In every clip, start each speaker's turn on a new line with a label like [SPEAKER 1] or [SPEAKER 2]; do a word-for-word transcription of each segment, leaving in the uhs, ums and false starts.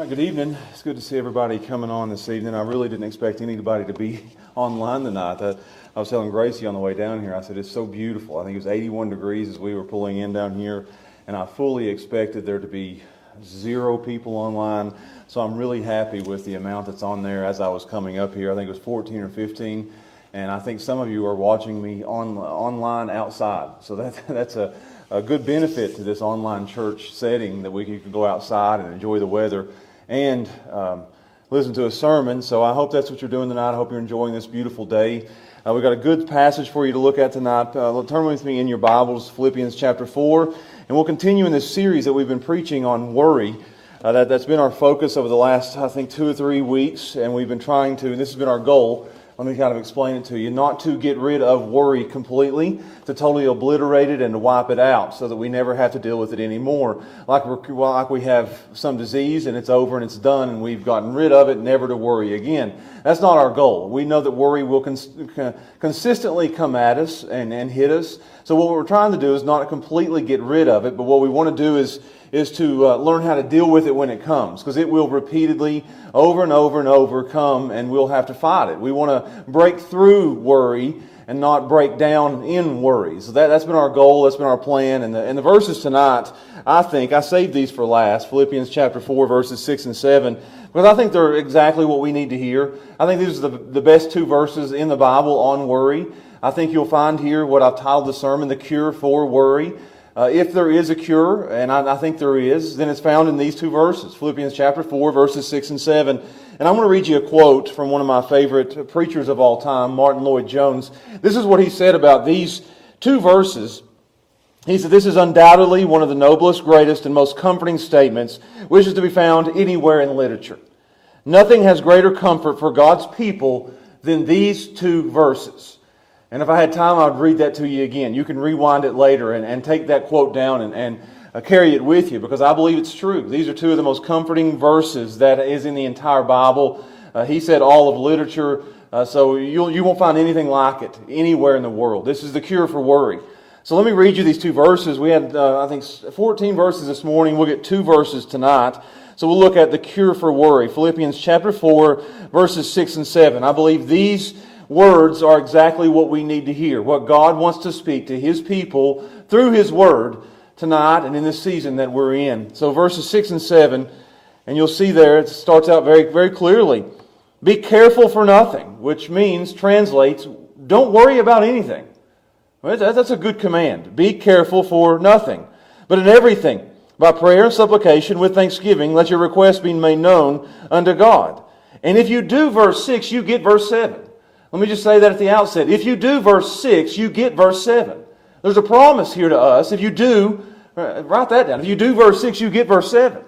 [SPEAKER 1] right, good evening. It's good to see everybody coming on this evening. I really didn't expect anybody to be online tonight. I, I was telling Gracie on the way down here, I said, it's so beautiful. I think it was eighty-one degrees as we were pulling in down here, and I fully expected there to be zero people online. So I'm really happy with the amount that's on there as I was coming up here. I think it was fourteen or fifteen, and I think some of you are watching me on online outside. So that, that's a A good benefit to this online church setting, that we can go outside and enjoy the weather and um, listen to a sermon. So I hope that's what you're doing tonight. I hope you're enjoying this beautiful day. Uh, we've got a good passage for you to look at tonight. Uh, turn with me in your Bibles, Philippians chapter four, and we'll continue in this series that we've been preaching on worry. Uh, that, that's been our focus over the last, I think, two or three weeks, and we've been trying to, and this has been our goal, let me kind of explain it to you, not to get rid of worry completely, to totally obliterate it and to wipe it out so that we never have to deal with it anymore. Like, we're, well, like we have some disease and it's over and it's done and we've gotten rid of it, never to worry again. That's not our goal. We know that worry will cons- consistently come at us and, and hit us. So what we're trying to do is not completely get rid of it, but what we want to do is is to uh, learn how to deal with it when it comes, because it will repeatedly, over and over and over, come, and we'll have to fight it. We want to break through worry and not break down in worry. So that, that's been our goal, that's been our plan, and the, and the verses tonight, I think, I saved these for last, Philippians chapter four, verses six and seven, because I think they're exactly what we need to hear. I think these are the, the best two verses in the Bible on worry. I think you'll find here what I've titled the sermon, The Cure for Worry. Uh, if there is a cure, and I, I think there is, then it's found in these two verses, Philippians chapter four, verses six and seven. And I'm going to read you a quote from one of my favorite preachers of all time, Martin Lloyd-Jones. This is what he said about these two verses. He said, "This is undoubtedly one of the noblest, greatest, and most comforting statements which is to be found anywhere in literature. Nothing has greater comfort for God's people than these two verses." And if I had time, I'd read that to you again. You can rewind it later and, and take that quote down and, and uh, carry it with you, because I believe it's true. These are two of the most comforting verses that is in the entire Bible. Uh, he said all of literature, uh, so you'll, you won't find anything like it anywhere in the world. This is the cure for worry. So let me read you these two verses. We had, uh, I think, fourteen verses this morning. We'll get two verses tonight. So we'll look at the cure for worry. Philippians chapter four, verses six and seven. I believe these words are exactly what we need to hear, what God wants to speak to His people through His Word tonight and in this season that we're in. So verses six and seven, and you'll see there, it starts out very, very clearly. Be careful for nothing, which means, translates, don't worry about anything. Well, that's a good command. Be careful for nothing, but in everything, by prayer and supplication with thanksgiving, let your requests be made known unto God. And if you do verse six, you get verse seven. Let me just say that at the outset. If you do verse six, you get verse seven. There's a promise here to us. If you do, write that down. If you do verse six, you get verse seven.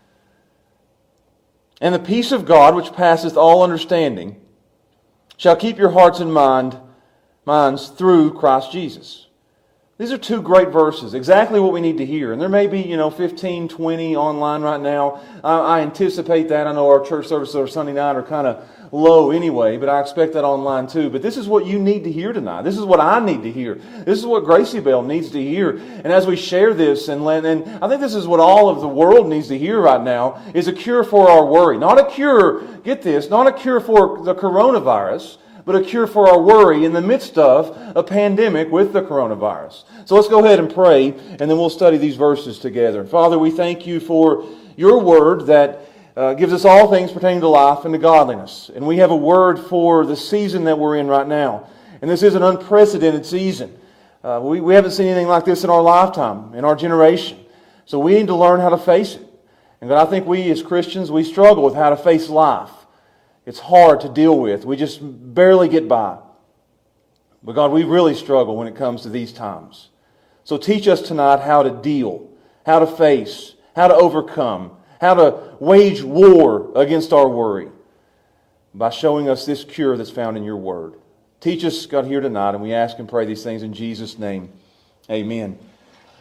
[SPEAKER 1] And the peace of God, which passeth all understanding, shall keep your hearts and mind, minds through Christ Jesus. These are two great verses, exactly what we need to hear. And there may be, you know, fifteen, twenty online right now. I, I anticipate that. I know our church services on Sunday night are kind of low anyway, but I expect that online too. But this is what you need to hear tonight. This is what I need to hear. This is what Gracie Bell needs to hear. And as we share this, and, and I think this is what all of the world needs to hear right now, is a cure for our worry. Not a cure, get this, not a cure for the coronavirus, but a cure for our worry in the midst of a pandemic with the coronavirus. So let's go ahead and pray, and then we'll study these verses together. Father, we thank you for your word that uh, gives us all things pertaining to life and to godliness. And we have a word for the season that we're in right now. And this is an unprecedented season. Uh, we, we haven't seen anything like this in our lifetime, in our generation. So we need to learn how to face it. And God, I think we as Christians, we struggle with how to face life. It's hard to deal with. We just barely get by. But God, we really struggle when it comes to these times. So teach us tonight how to deal, how to face, how to overcome, how to wage war against our worry by showing us this cure that's found in your word. Teach us, God, here tonight, and we ask and pray these things in Jesus' name. Amen.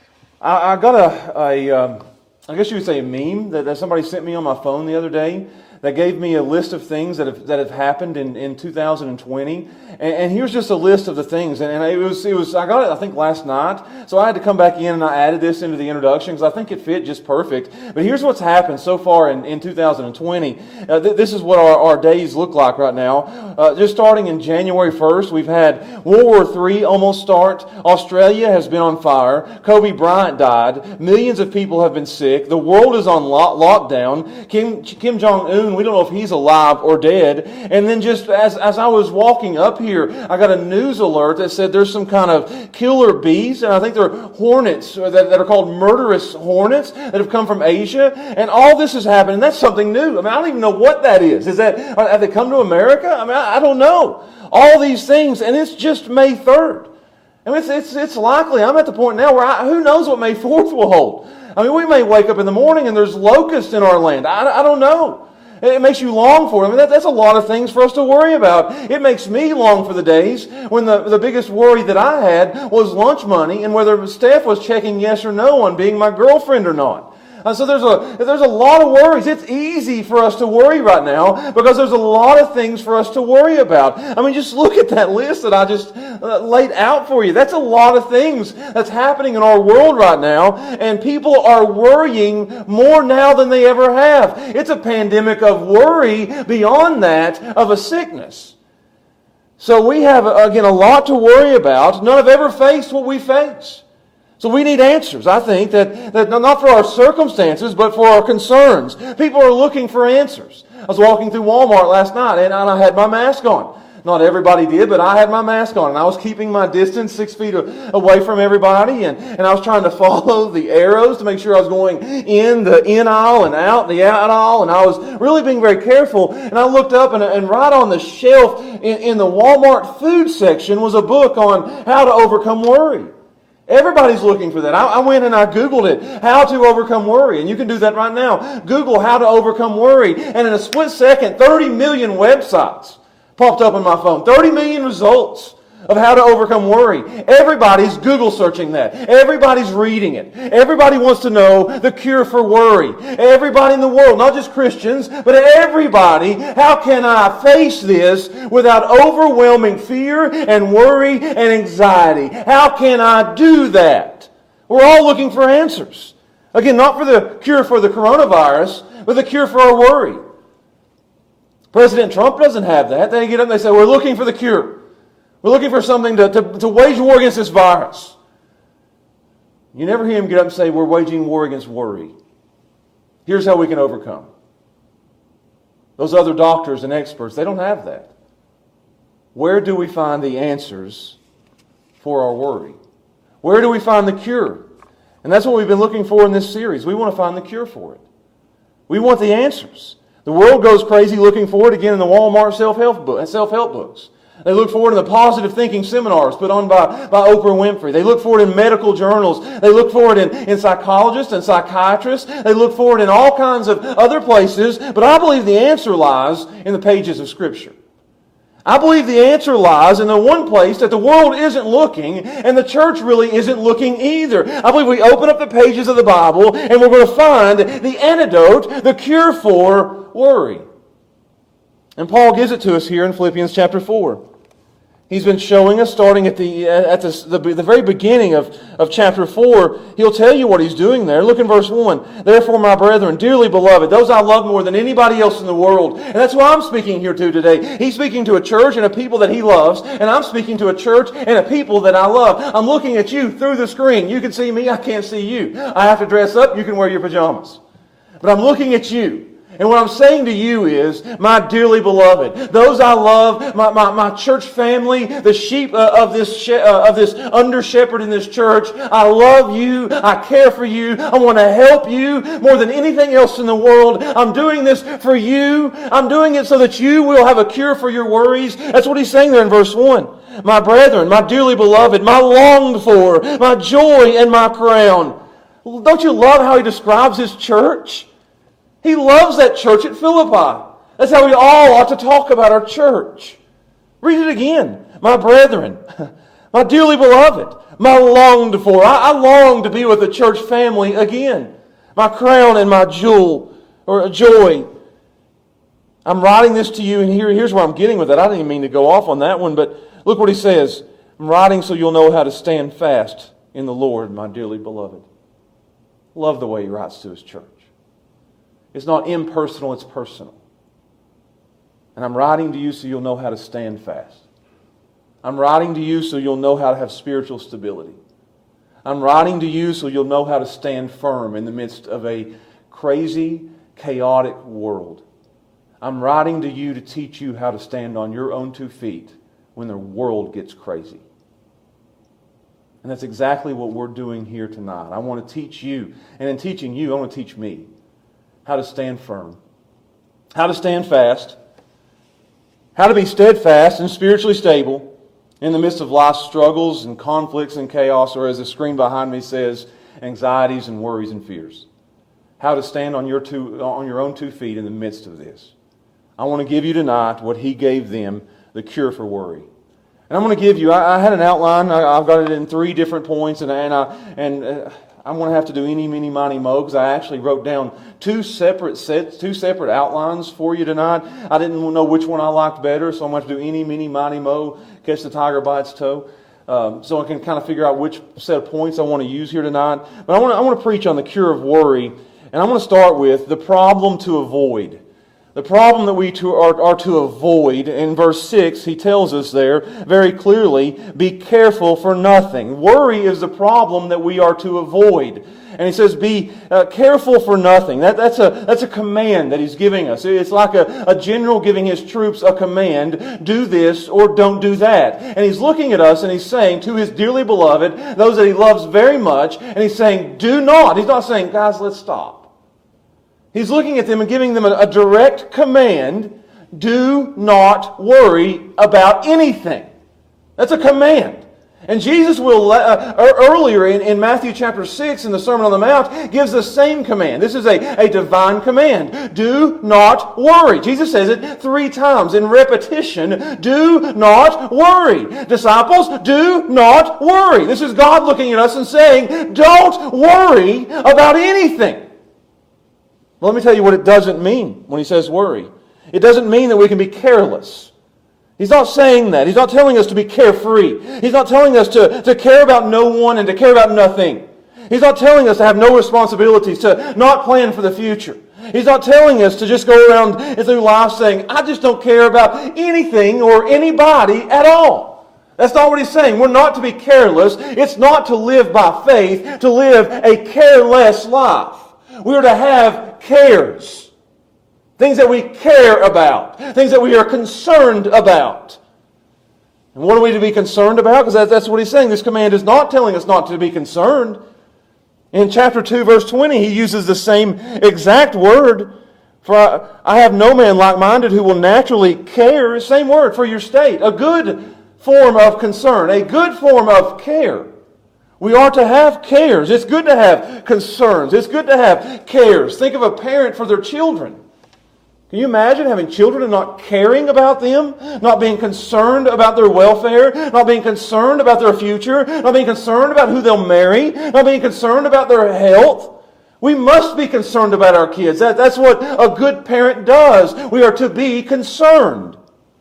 [SPEAKER 1] I, I got a, a um, I guess you would say a meme that, that somebody sent me on my phone the other day that gave me a list of things that have that have happened in, in two thousand twenty, and, and here's just a list of the things. And, and it was it was I got it I think last night, so I had to come back in and I added this into the introduction because I think it fit just perfect. But here's what's happened so far in, in two thousand twenty. Uh, th- this is what our, our days look like right now. Uh, just starting in January first, we've had World War Three almost start. Australia has been on fire. Kobe Bryant died. Millions of people have been sick. The world is on lo- lockdown. Kim Kim Jong-un, we don't know if he's alive or dead. And then just as, as I was walking up here, I got a news alert that said there's some kind of killer bees, and I think they're hornets that, that are called murderous hornets that have come from Asia. And all this has happened, and that's something new. I mean, I don't even know what that is. Is that, have they come to America? I mean, I, I don't know. All these things, and it's just May third. I mean, it's, it's, it's likely, I'm at the point now where I, who knows what May fourth will hold. I mean, we may wake up in the morning and there's locusts in our land. I, I don't know. It makes you long for it. I mean, that, that's a lot of things for us to worry about. It makes me long for the days when the, the biggest worry that I had was lunch money and whether Steph was checking yes or no on being my girlfriend or not. Uh, so there's a there's a lot of worries. It's easy for us to worry right now because there's a lot of things for us to worry about. I mean, just look at that list that I just uh, laid out for you. That's a lot of things that's happening in our world right now, and people are worrying more now than they ever have. It's a pandemic of worry beyond that of a sickness. So we have, again, a lot to worry about. None have ever faced what we face. So we need answers. I think that, that not for our circumstances, but for our concerns. People are looking for answers. I was walking through Walmart last night and I had my mask on. Not everybody did, but I had my mask on. And I was keeping my distance six feet away from everybody. And, and I was trying to follow the arrows to make sure I was going in the in aisle and out the out aisle. And I was really being very careful. And I looked up and, and right on the shelf in, in the Walmart food section was a book on how to overcome worry. Everybody's looking for that. I, I went and I Googled it, how to overcome worry. And you can do that right now. Google how to overcome worry. And in a split second, thirty million websites popped up on my phone. thirty million results of how to overcome worry. Everybody's Google searching that. Everybody's reading it. Everybody wants to know the cure for worry. Everybody in the world, not just Christians, but everybody, how can I face this without overwhelming fear and worry and anxiety? How can I do that? We're all looking for answers. Again, not for the cure for the coronavirus, but the cure for our worry. President Trump doesn't have that. They get up and they say, we're looking for the cure. We're looking for something to, to, to wage war against this virus. You never hear him get up and say, we're waging war against worry. Here's how we can overcome. Those other doctors and experts, they don't have that. Where do we find the answers for our worry? Where do we find the cure? And that's what we've been looking for in this series. We want to find the cure for it. We want the answers. The world goes crazy looking for it again in the Walmart self-help book, self-help books. They look for it in the positive thinking seminars put on by, by Oprah Winfrey. They look for it in medical journals. They look for it in, in psychologists and psychiatrists. They look for it in all kinds of other places. But I believe the answer lies in the pages of Scripture. I believe the answer lies in the one place that the world isn't looking and the church really isn't looking either. I believe we open up the pages of the Bible and we're going to find the antidote, the cure for worry. And Paul gives it to us here in Philippians chapter four. He's been showing us, starting at the at the, the, the very beginning of, of chapter four, he'll tell you what he's doing there. Look in verse one. Therefore, my brethren, dearly beloved, those I love more than anybody else in the world. And that's who I'm speaking here to today. He's speaking to a church and a people that he loves, and I'm speaking to a church and a people that I love. I'm looking at you through the screen. You can see me, I can't see you. I have to dress up, you can wear your pajamas. But I'm looking at you. And what I'm saying to you is, my dearly beloved, those I love, my, my, my church family, the sheep uh, of this she- uh, of this under shepherd in this church, I love you, I care for you, I want to help you more than anything else in the world. I'm doing this for you. I'm doing it so that you will have a cure for your worries. That's what he's saying there in verse one. My brethren, my dearly beloved, my longed for, my joy and my crown. Don't you love how he describes his church? He loves that church at Philippi. That's how we all ought to talk about our church. Read it again. My brethren, my dearly beloved, my longed for. I, I long to be with the church family again. My crown and my jewel, or joy.
[SPEAKER 2] I'm writing this to you, and here, here's where I'm getting with it. I didn't even mean to go off on that one, but look what he says. I'm writing so you'll know how to stand fast in the Lord, my dearly beloved. Love the way he writes to his church. It's not impersonal, it's personal. And I'm writing to you so you'll know how to stand fast. I'm writing to you so you'll know how to have spiritual stability. I'm writing to you so you'll know how to stand firm in the midst of a crazy, chaotic world. I'm writing to you to teach you how to stand on your own two feet when the world gets crazy. And that's exactly what we're doing here tonight. I want to teach you, and in teaching you, I want to teach me how to stand firm, how to stand fast, how to be steadfast and spiritually stable in the midst of life's struggles and conflicts and chaos, or as the screen behind me says, anxieties and worries and fears. How to stand on your two, on your own two feet in the midst of this. I want to give you tonight what he gave them, the cure for worry. And I'm going to give you, I, I had an outline, I, I've got it in three different points, and, and, I, and uh, I'm going to have to do any, mini, miny, mo, because I actually wrote down two separate sets, two separate outlines for you tonight. I didn't know which one I liked better, so I'm going to have to do any, mini, miny, mo, catch the tiger by its toe. Um, so I can kind of figure out which set of points I want to use here tonight. But I want to, I want to preach on the cure of worry, and I'm going to start with the problem to avoid. The problem that we to, are, are to avoid, in verse six, he tells us there very clearly, be careful for nothing. Worry is the problem that we are to avoid. And he says, be uh, careful for nothing. That, that's, a, that's a command that he's giving us. It's like a, a general giving his troops a command, do this or don't do that. And he's looking at us and he's saying to his dearly beloved, those that he loves very much, and he's saying, do not. He's not saying, guys, let's stop. He's looking at them and giving them a, a direct command, do not worry about anything. That's a command. And Jesus will, uh, earlier in, in Matthew chapter six in the Sermon on the Mount, gives the same command. This is a, a divine command. Do not worry. Jesus says it three times in repetition. Do not worry. Disciples, do not worry. This is God looking at us and saying, don't worry about anything. Well, let me tell you what it doesn't mean when he says worry. It doesn't mean that we can be careless. He's not saying that. He's not telling us to be carefree. He's not telling us to, to care about no one and to care about nothing. He's not telling us to have no responsibilities, to not plan for the future. He's not telling us to just go around through life saying, I just don't care about anything or anybody at all. That's not what he's saying. We're not to be careless. It's not to live by faith, to live a careless life. We are to have cares. Things that we care about. Things that we are concerned about. And what are we to be concerned about? Because that's what he's saying. This command is not telling us not to be concerned. In chapter two, verse twenty, he uses the same exact word. For I, I have no man like-minded who will naturally care. Same word for your state. A good form of concern. A good form of care. We are to have cares. It's good to have concerns. It's good to have cares. Think of a parent for their children. Can you imagine having children and not caring about them? Not being concerned about their welfare? Not being concerned about their future? Not being concerned about who they'll marry? Not being concerned about their health? We must be concerned about our kids. That, that's what a good parent does. We are to be concerned.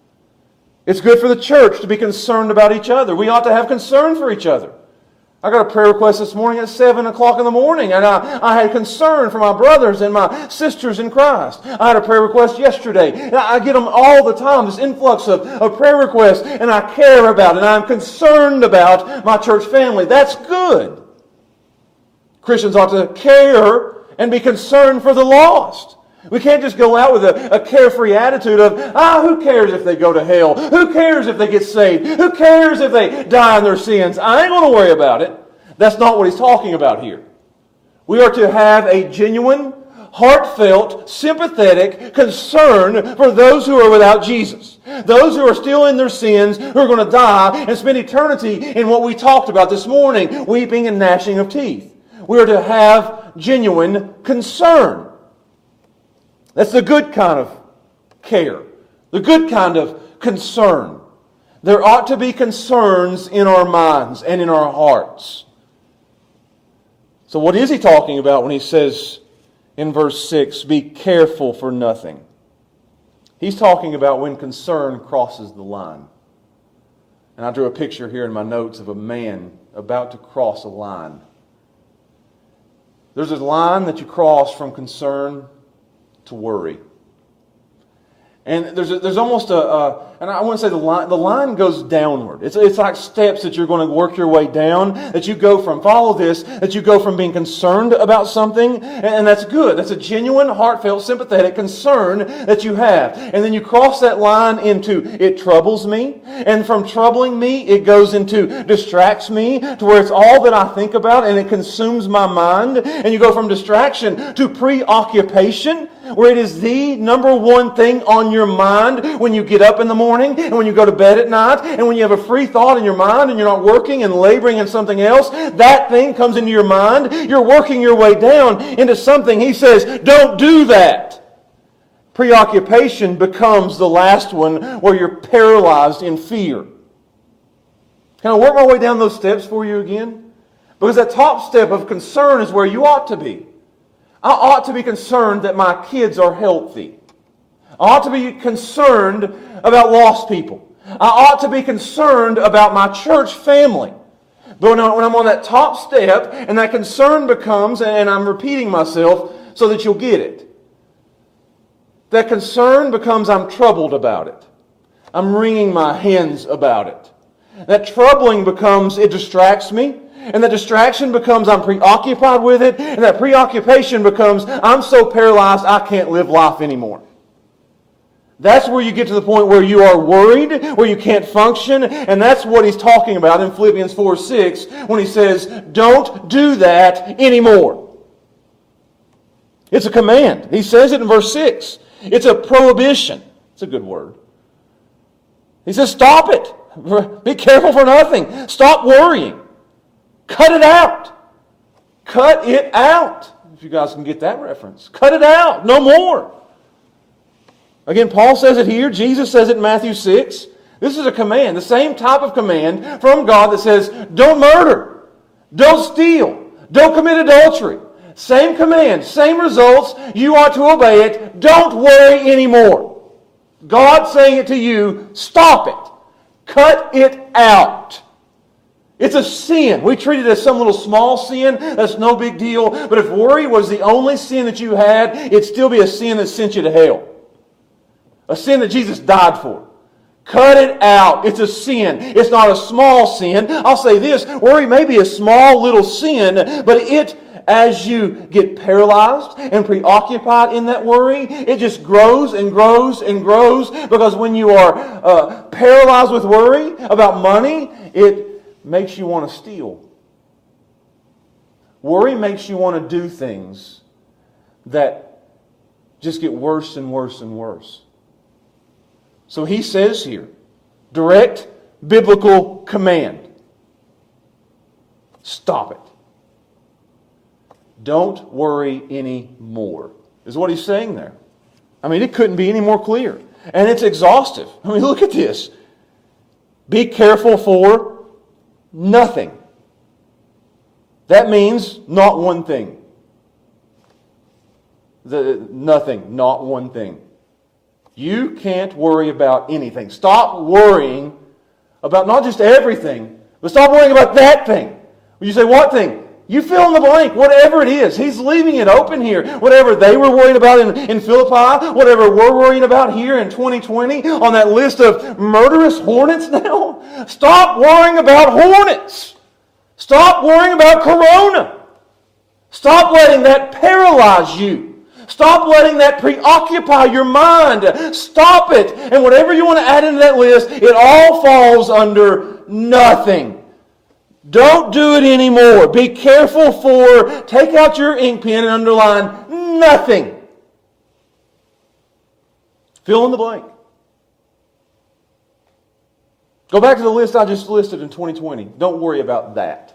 [SPEAKER 2] It's good for the church to be concerned about each other. We ought to have concern for each other. I got a prayer request this morning at seven o'clock in the morning, and I, I had concern for my brothers and my sisters in Christ. I had a prayer request yesterday. I get them all the time, this influx of, of prayer requests, and I care about it, and I'm concerned about my church family. That's good. Christians ought to care and be concerned for the lost. We can't just go out with a, a carefree attitude of, ah, who cares if they go to hell? Who cares if they get saved? Who cares if they die in their sins? I ain't going to worry about it. That's not what he's talking about here. We are to have a genuine, heartfelt, sympathetic concern for those who are without Jesus. Those who are still in their sins, who are going to die and spend eternity in what we talked about this morning, weeping and gnashing of teeth. We are to have genuine concern. That's the good kind of care. The good kind of concern. There ought to be concerns in our minds and in our hearts. So what is he talking about when he says in verse six, be careful for nothing? He's talking about when concern crosses the line. And I drew a picture here in my notes of a man about to cross a line. There's a line that you cross from concern to worry. And there's a, there's almost a, a, and I want to say the line, the line goes downward. It's, it's like steps that you're going to work your way down, that you go from, follow this, that you go from being concerned about something, and, and that's good. That's a genuine, heartfelt, sympathetic concern that you have. And then you cross that line into, it troubles me, and from troubling me, it goes into distracts me, to where it's all that I think about, and it consumes my mind, and you go from distraction to preoccupation, where it is the number one thing on your mind when you get up in the morning and when you go to bed at night and when you have a free thought in your mind and you're not working and laboring in something else, that thing comes into your mind. You're working your way down into something. He says, don't do that. Preoccupation becomes the last one where you're paralyzed in fear. Can I work my way down those steps for you again? Because that top step of concern is where you ought to be. I ought to be concerned that my kids are healthy. I ought to be concerned about lost people. I ought to be concerned about my church family. But when I'm on that top step and that concern becomes, and I'm repeating myself so that you'll get it, that concern becomes I'm troubled about it. I'm wringing my hands about it. That troubling becomes it distracts me. And that distraction becomes I'm preoccupied with it. And that preoccupation becomes I'm so paralyzed I can't live life anymore. That's where you get to the point where you are worried, where you can't function. And that's what he's talking about in Philippians four six when he says, don't do that anymore. It's a command. He says it in verse six. It's a prohibition. It's a good word. He says, stop it. Be careful for nothing. Stop worrying. Cut it out. Cut it out. If you guys can get that reference. Cut it out. No more. Again, Paul says it here. Jesus says it in Matthew six. This is a command. The same type of command from God that says, don't murder. Don't steal. Don't commit adultery. Same command. Same results. You are to obey it. Don't worry anymore. God saying it to you. Stop it. Cut it out. It's a sin. We treat it as some little small sin. That's no big deal. But if worry was the only sin that you had, it'd still be a sin that sent you to hell. A sin that Jesus died for. Cut it out. It's a sin. It's not a small sin. I'll say this. Worry may be a small little sin, but it, as you get paralyzed and preoccupied in that worry, it just grows and grows and grows. Because when you are uh, paralyzed with worry about money, it makes you want to steal. Worry makes you want to do things that just get worse and worse and worse. So he says here, direct biblical command. Stop it. Don't worry anymore, is what he's saying there. I mean, it couldn't be any more clear. And it's exhaustive. I mean, look at this. Be careful for nothing. That means not one thing. The, nothing, not one thing. You can't worry about anything. Stop worrying about not just everything, but stop worrying about that thing. You say, what thing? You fill in the blank, whatever it is. He's leaving it open here. Whatever they were worried about in, in Philippi, whatever we're worrying about here in twenty twenty, on that list of murderous hornets now. Stop worrying about hornets. Stop worrying about corona. Stop letting that paralyze you. Stop letting that preoccupy your mind. Stop it. And whatever you want to add into that list, it all falls under nothing. Don't do it anymore. Be careful for, take out your ink pen and underline nothing. Fill in the blank. Go back to the list I just listed in twenty twenty. Don't worry about that.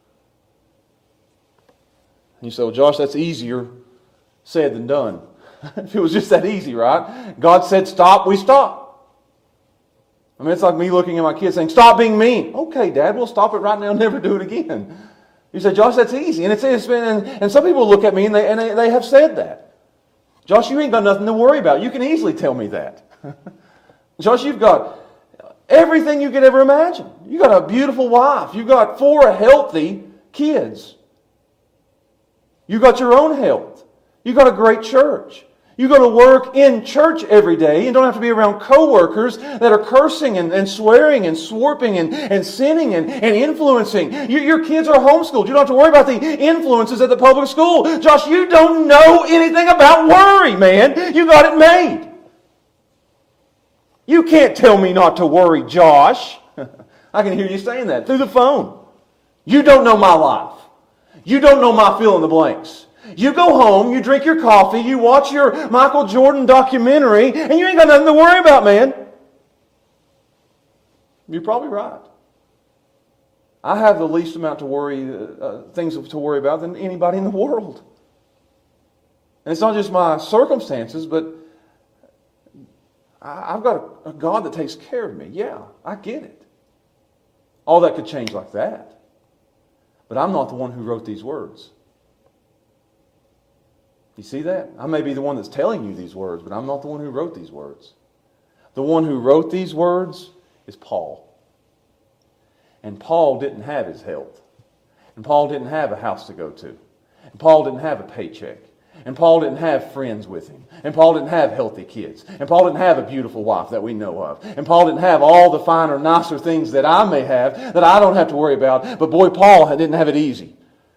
[SPEAKER 2] And you say, well, Josh, that's easier said than done. If it was just that easy, right? God said stop, we stop. I mean, it's like me looking at my kids saying, stop being mean. Okay, Dad, we'll stop it right now and never do it again. You say, Josh, that's easy. And it's, it's been, and, and some people look at me and, they, and they, they have said that. Josh, you ain't got nothing to worry about. You can easily tell me that. Josh, you've got everything you could ever imagine. You've got a beautiful wife. You've got four healthy kids. You've got your own health. You've got a great church. You go to work in church every day and don't have to be around coworkers that are cursing and, and swearing and swarping and, and sinning and, and influencing. You, your kids are homeschooled. You don't have to worry about the influences at the public school. Josh, you don't know anything about worry, man. You got it made. You can't tell me not to worry, Josh. I can hear you saying that through the phone. You don't know my life. You don't know my fill in the blanks. You go home, you drink your coffee, you watch your Michael Jordan documentary, and you ain't got nothing to worry about, man. You're probably right. I have the least amount to worry, uh, things to worry about than anybody in the world. And it's not just my circumstances, but I, I've got a, a God that takes care of me. Yeah, I get it. All that could change like that. But I'm not the one who wrote these words. You see that? I may be the one that's telling you these words, but I'm not the one who wrote these words. The one who wrote these words is Paul. And Paul didn't have his health. And Paul didn't have a house to go to. And Paul didn't have a paycheck. And Paul didn't have friends with him. And Paul didn't have healthy kids. And Paul didn't have a beautiful wife that we know of. And Paul didn't have all the finer, nicer things that I may have that I don't have to worry about. But boy, Paul didn't have it easy.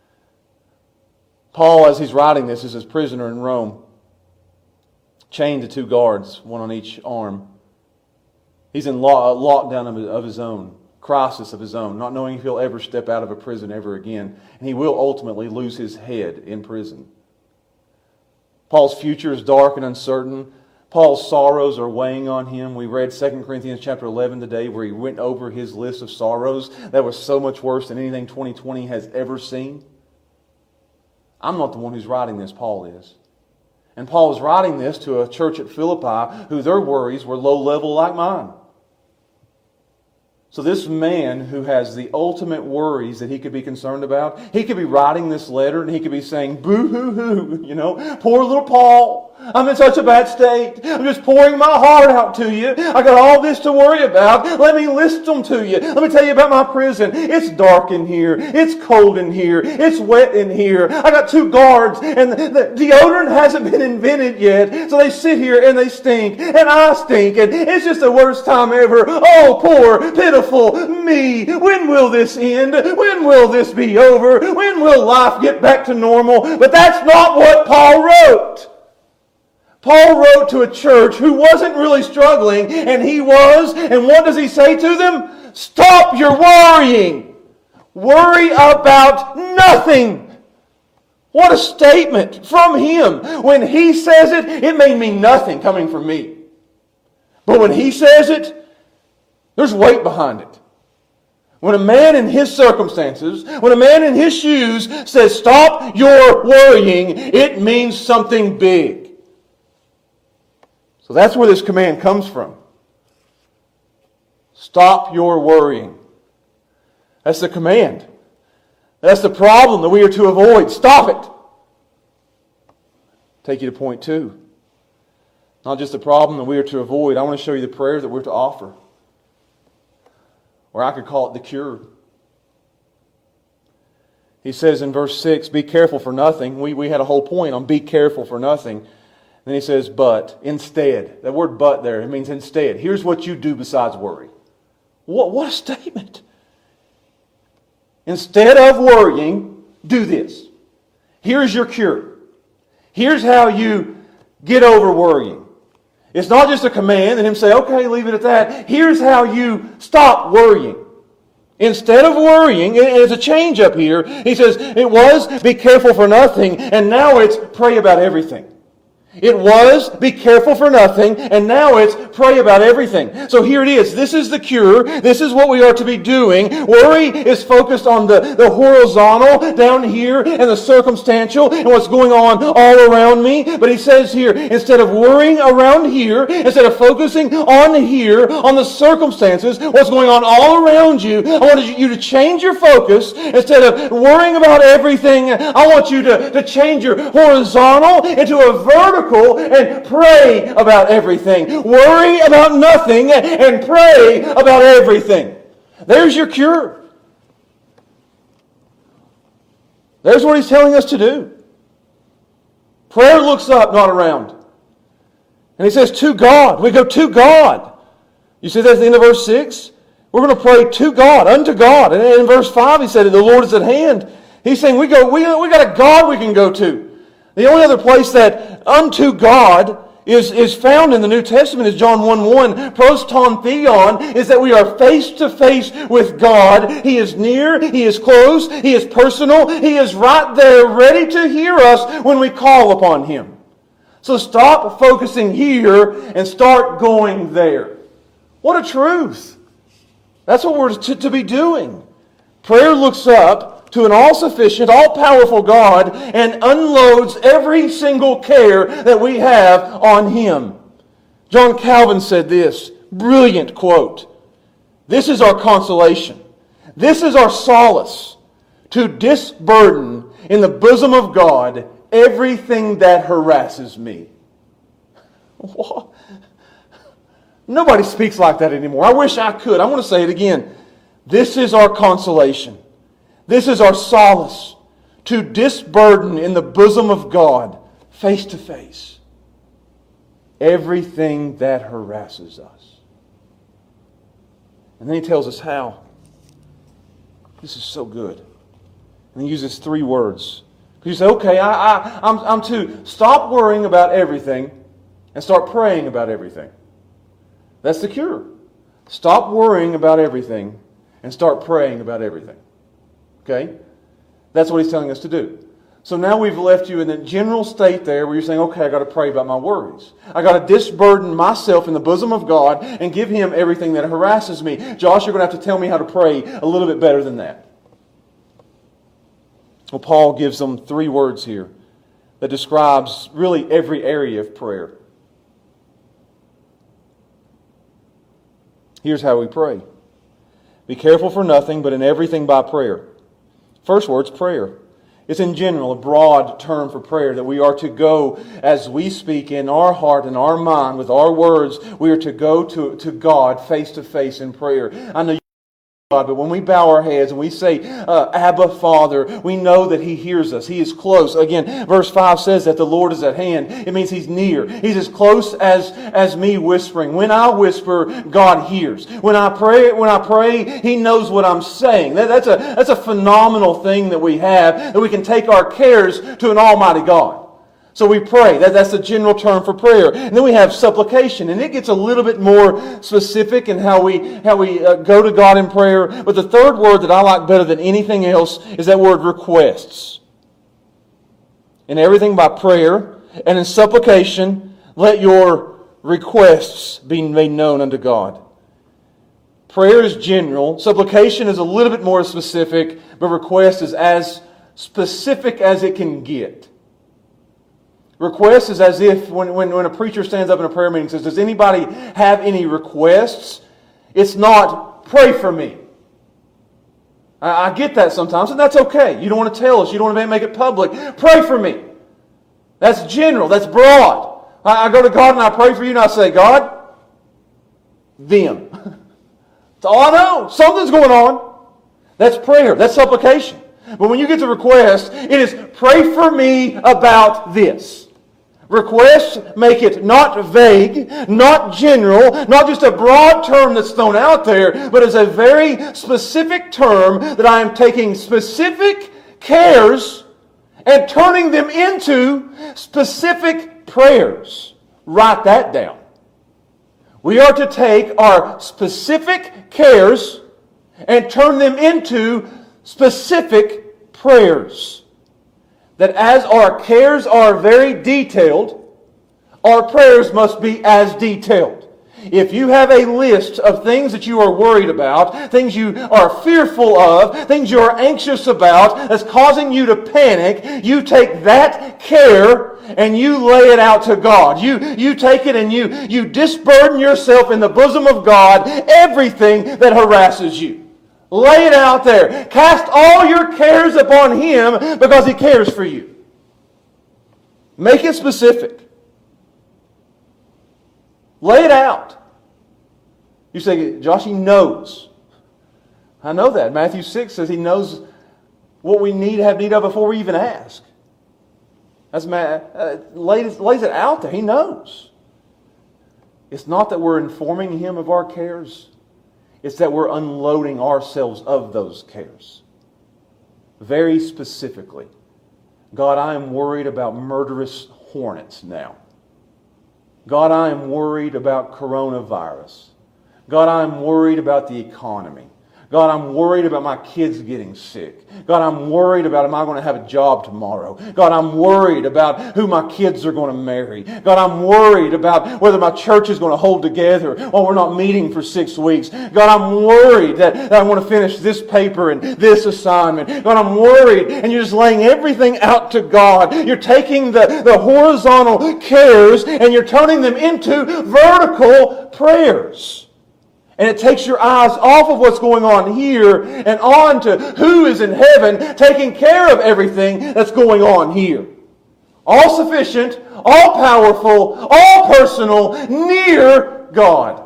[SPEAKER 2] Paul, as he's writing this, is a prisoner in Rome, chained to two guards, one on each arm. He's in lock, lockdown of, of his own, crisis of his own, not knowing if he'll ever step out of a prison ever again. And he will ultimately lose his head in prison. Paul's future is dark and uncertain. Paul's sorrows are weighing on him. We read Second Corinthians chapter eleven today where he went over his list of sorrows that was so much worse than anything twenty twenty has ever seen. I'm not the one who's writing this, Paul is. And Paul is writing this to a church at Philippi who their worries were low level like mine. So this man who has the ultimate worries that he could be concerned about, he could be writing this letter and he could be saying, boo-hoo-hoo, you know, poor little Paul. I'm in such a bad state. I'm just pouring my heart out to you. I got all this to worry about. Let me list them to you. Let me tell you about my prison. It's dark in here. It's cold in here. It's wet in here. I got two guards and the deodorant hasn't been invented yet. So they sit here and they stink and I stink and it's just the worst time ever. Oh, poor, pitiful me. When will this end? When will this be over? When will life get back to normal? But that's not what Paul wrote. Paul wrote to a church who wasn't really struggling, and he was. And what does he say to them? Stop your worrying. Worry about nothing. What a statement from him. When he says it, it may mean nothing coming from me. But when he says it, there's weight behind it. When a man in his circumstances, when a man in his shoes says, stop your worrying, it means something big. So that's where this command comes from. Stop your worrying. That's the command. That's the problem that we are to avoid. Stop it. Take you to point two. Not just the problem that we are to avoid. I want to show you the prayer that we're to offer. Or I could call it the cure. He says in verse six, be careful for nothing. We, we had a whole point on be careful for nothing. Then he says, but, instead. That word but there, it means instead. Here's what you do besides worry. What, what a statement. Instead of worrying, do this. Here's your cure. Here's how you get over worrying. It's not just a command and him say, okay, leave it at that. Here's how you stop worrying. Instead of worrying, it's a change up here. He says, it was be careful for nothing, and now it's pray about everything. It was, be careful for nothing, and now it's pray about everything. So here it is. This is the cure. This is what we are to be doing. Worry is focused on the, the horizontal down here and the circumstantial and what's going on all around me. But he says here, instead of worrying around here, instead of focusing on here, on the circumstances, what's going on all around you, I want you to change your focus. Instead of worrying about everything, I want you to, to change your horizontal into a vertical miracle and pray about everything. Worry about nothing and pray about everything. There's your cure. There's what He's telling us to do. Prayer looks up, not around. And He says, to God. We go to God. You see that at the end of verse six? We're going to pray to God, unto God. And in verse five, He said, the Lord is at hand. He's saying, we go, we, we got a God we can go to. The only other place that unto God is, is found in the New Testament is John one one. Pros ton theon is that we are face to face with God. He is near. He is close. He is personal. He is right there ready to hear us when we call upon Him. So stop focusing here and start going there. What a truth. That's what we're to, to be doing. Prayer looks up to an all-sufficient, all-powerful God and unloads every single care that we have on Him. John Calvin said this, brilliant quote, "This is our consolation. This is our solace, to disburden in the bosom of God everything that harasses me." What? Nobody speaks like that anymore. I wish I could. I want to say it again. This is our consolation. This is our solace, to disburden in the bosom of God, face to face, everything that harasses us. And then He tells us how. This is so good. And He uses three words. You say, okay, I, I, I'm, I'm to stop worrying about everything and start praying about everything. That's the cure. Stop worrying about everything and start praying about everything. Okay? That's what He's telling us to do. So now we've left you in the general state there where you're saying, okay, I've got to pray about my worries. I've got to disburden myself in the bosom of God and give Him everything that harasses me. Josh, you're going to have to tell me how to pray a little bit better than that. Well, Paul gives them three words here that describes really every area of prayer. Here's how we pray. Be careful for nothing, but in everything by prayer. First word's prayer. It's in general a broad term for prayer, that we are to go as we speak in our heart and our mind with our words. We are to go to, to God face to face in prayer. I know you God, but when we bow our heads and we say, uh, Abba, Father, we know that He hears us. He is close. Again, verse five says that the Lord is at hand. It means He's near. He's as close as, as me whispering. When I whisper, God hears. When I pray, when I pray, He knows what I'm saying. That, that's a, that's a phenomenal thing that we have, that we can take our cares to an almighty God. So we pray. That, that's the general term for prayer. And then we have supplication. And it gets a little bit more specific in how we, how we uh, go to God in prayer. But the third word that I like better than anything else is that word requests. In everything by prayer and in supplication, let your requests be made known unto God. Prayer is general. Supplication is a little bit more specific. But request is as specific as it can get. Request is as if when, when, when a preacher stands up in a prayer meeting and says, does anybody have any requests? It's not, pray for me. I, I get that sometimes, and that's okay. You don't want to tell us. You don't want to make it public. Pray for me. That's general. That's broad. I, I go to God and I pray for you and I say, God, them. That's all I know. Something's going on. That's prayer. That's supplication. But when you get to request, it is pray for me about this. Requests make it not vague, not general, not just a broad term that's thrown out there, but it's a very specific term that I am taking specific cares and turning them into specific prayers. Write that down. We are to take our specific cares and turn them into specific prayers. That as our cares are very detailed, our prayers must be as detailed. If you have a list of things that you are worried about, things you are fearful of, things you are anxious about, that's causing you to panic, you take that care and you lay it out to God. You, you take it and you, you disburden yourself in the bosom of God, everything that harasses you. Lay it out there. Cast all your cares upon Him because He cares for you. Make it specific. Lay it out. You say, Josh, He knows. I know that. Matthew six says He knows what we need have need of before we even ask. That's uh, lays, lays it out there. He knows. It's not that we're informing Him of our cares. It's that we're unloading ourselves of those cares. Very specifically. God, I am worried about murderous hornets now. God, I am worried about coronavirus. God, I am worried about the economy. God, I'm worried about my kids getting sick. God, I'm worried about, am I going to have a job tomorrow? God, I'm worried about who my kids are going to marry. God, I'm worried about whether my church is going to hold together while we're not meeting for six weeks. God, I'm worried that, that I want to finish this paper and this assignment. God, I'm worried. And you're just laying everything out to God. You're taking the, the horizontal cares and you're turning them into vertical prayers. And it takes your eyes off of what's going on here and on to who is in heaven taking care of everything that's going on here. All sufficient, all powerful, all personal, near God.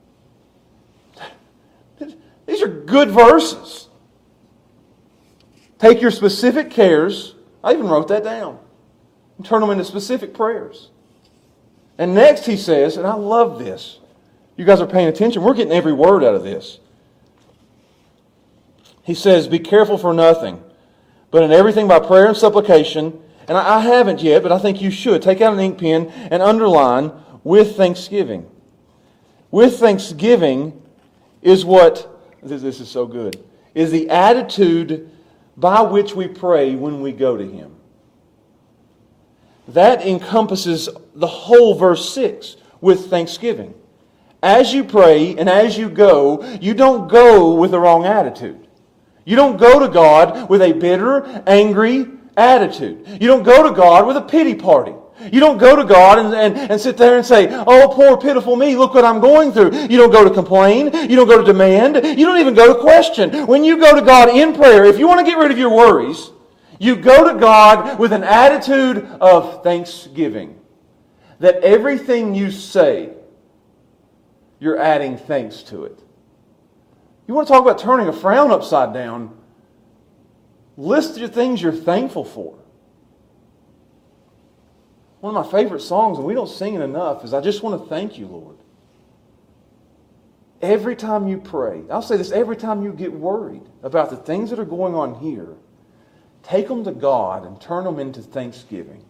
[SPEAKER 2] These are good verses. Take your specific cares, I even wrote that down, and turn them into specific prayers. And next he says, and I love this, you guys are paying attention. We're getting every word out of this. He says, be careful for nothing, but in everything by prayer and supplication. And I haven't yet, but I think you should. Take out an ink pen and underline with thanksgiving. With thanksgiving is what, this, this is so good, is the attitude by which we pray when we go to Him. That encompasses the whole verse six, with thanksgiving. As you pray and as you go, you don't go with the wrong attitude. You don't go to God with a bitter, angry attitude. You don't go to God with a pity party. You don't go to God and, and, and sit there and say, oh, poor pitiful me, look what I'm going through. You don't go to complain. You don't go to demand. You don't even go to question. When you go to God in prayer, if you want to get rid of your worries, you go to God with an attitude of thanksgiving. That everything you say, you're adding thanks to it. You want to talk about turning a frown upside down? List your things you're thankful for. One of my favorite songs, and we don't sing it enough, is I just want to thank you, Lord. Every time you pray, I'll say this, every time you get worried about the things that are going on here, take them to God and turn them into thanksgiving.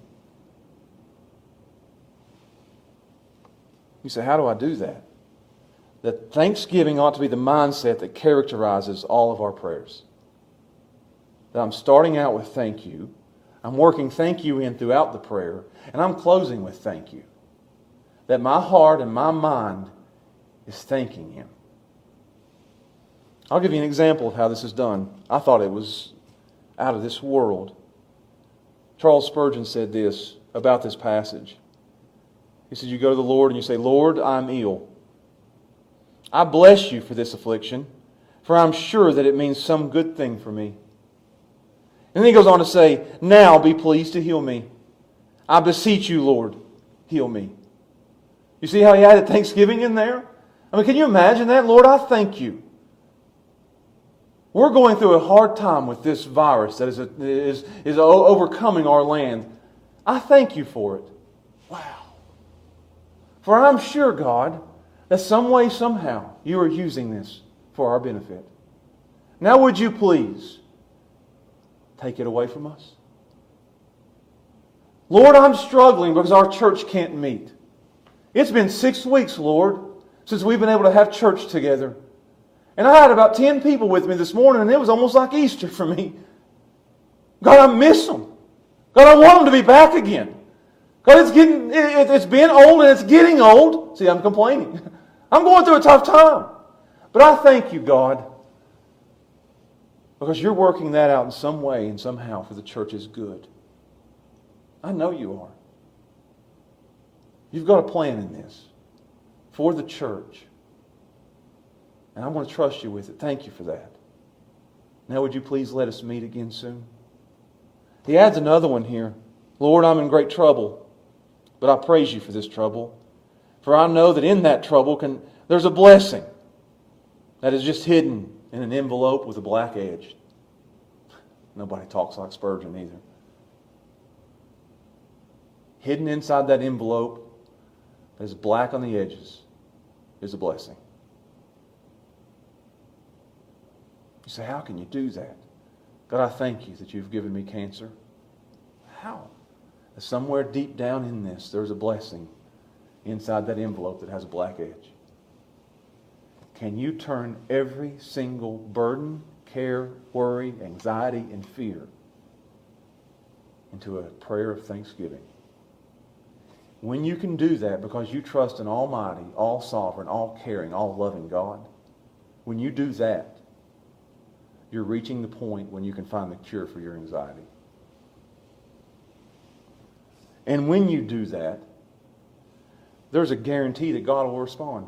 [SPEAKER 2] You say, how do I do that? That thanksgiving ought to be the mindset that characterizes all of our prayers. That I'm starting out with thank you. I'm working thank you in throughout the prayer. And I'm closing with thank you. That my heart and my mind is thanking Him. I'll give you an example of how this is done. I thought it was out of this world. Charles Spurgeon said this about this passage. He said, you go to the Lord and you say, Lord, I'm ill. I bless you for this affliction, for I'm sure that it means some good thing for me. And then he goes on to say, now be pleased to heal me. I beseech you, Lord, heal me. You see how he added thanksgiving in there? I mean, can you imagine that? Lord, I thank you. We're going through a hard time with this virus that is, a, is, is overcoming our land. I thank you for it. Wow. For I'm sure, God, that some way, somehow, you are using this for our benefit. Now would you please take it away from us? Lord, I'm struggling because our church can't meet. It's been six weeks, Lord, since we've been able to have church together. And I had about ten people with me this morning, and it was almost like Easter for me. God, I miss them. God, I want them to be back again. God, it's getting, it, it's been old and it's getting old. See, I'm complaining. I'm going through a tough time. But I thank you, God, because you're working that out in some way and somehow for the church's good. I know you are. You've got a plan in this for the church. And I'm going to trust you with it. Thank you for that. Now would you please let us meet again soon? He adds another one here. Lord, I'm in great trouble, but I praise you for this trouble. For I know that in that trouble can there's a blessing that is just hidden in an envelope with a black edge. Nobody talks like Spurgeon either. Hidden inside that envelope that is black on the edges is a blessing. You say, how can you do that? God, I thank you that you've given me cancer. How? Somewhere deep down in this, there's a blessing inside that envelope that has a black edge. Can you turn every single burden, care, worry, anxiety, and fear into a prayer of thanksgiving? When you can do that because you trust an almighty, all-sovereign, all-caring, all-loving God, when you do that, you're reaching the point when you can find the cure for your anxiety. And when you do that, there's a guarantee that God will respond.